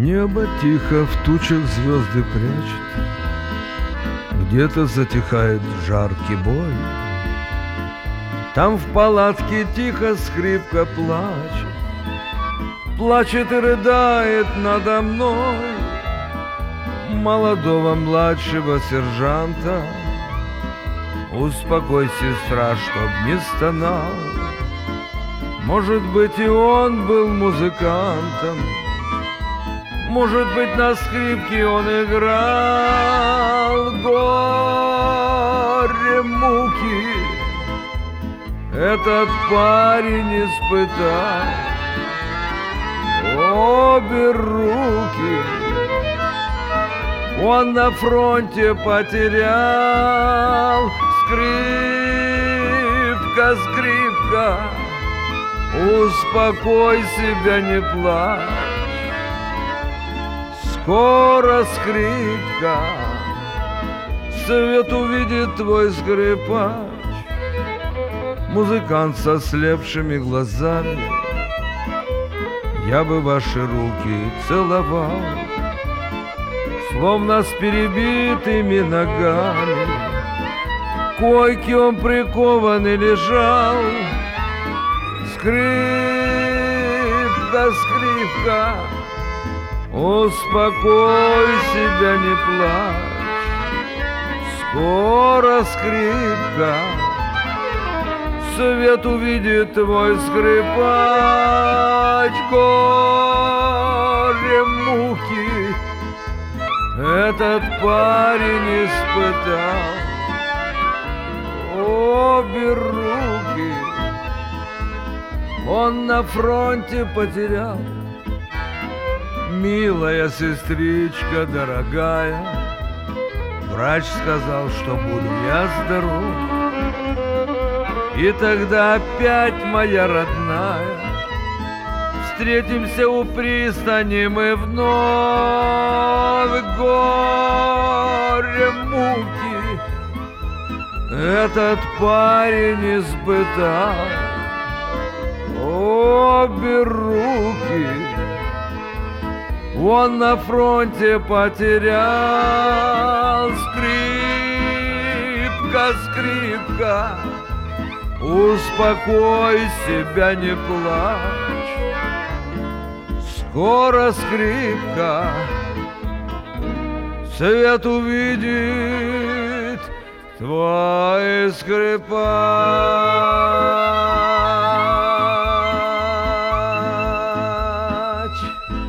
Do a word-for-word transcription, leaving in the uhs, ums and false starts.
Небо тихо в тучах звезды прячет, где-то затихает жаркий бой. Там в палатке тихо скрипка плачет, плачет и рыдает надо мной. Молодого младшего сержанта успокой, сестра, чтоб не стонал. Может быть, и он был музыкантом, может быть, на скрипке он играл. Горе, муки этот парень испытал. Обе руки он на фронте потерял. Скрипка, скрипка, успокой себя, не плачь. Скоро, скрипка, свет увидит твой скрипач. Музыкант со слепшими глазами, я бы ваши руки целовал. Словно с перебитыми ногами к койке он прикованный лежал. Скрипка, скрипка, успокой себя, не плачь. Скоро, скрипка, свет увидит твой скрипач. Горе, муки этот парень испытал. Обе руки он на фронте потерял. Милая сестричка, дорогая, врач сказал, что буду я здоров. И тогда опять, моя родная, встретимся у пристани мы вновь. Горе, муки этот парень испытал. Обе руки он на фронте потерял. Скрипка, скрипка, успокой себя, не плачь. Скоро, скрипка, свет увидит твой скрипач.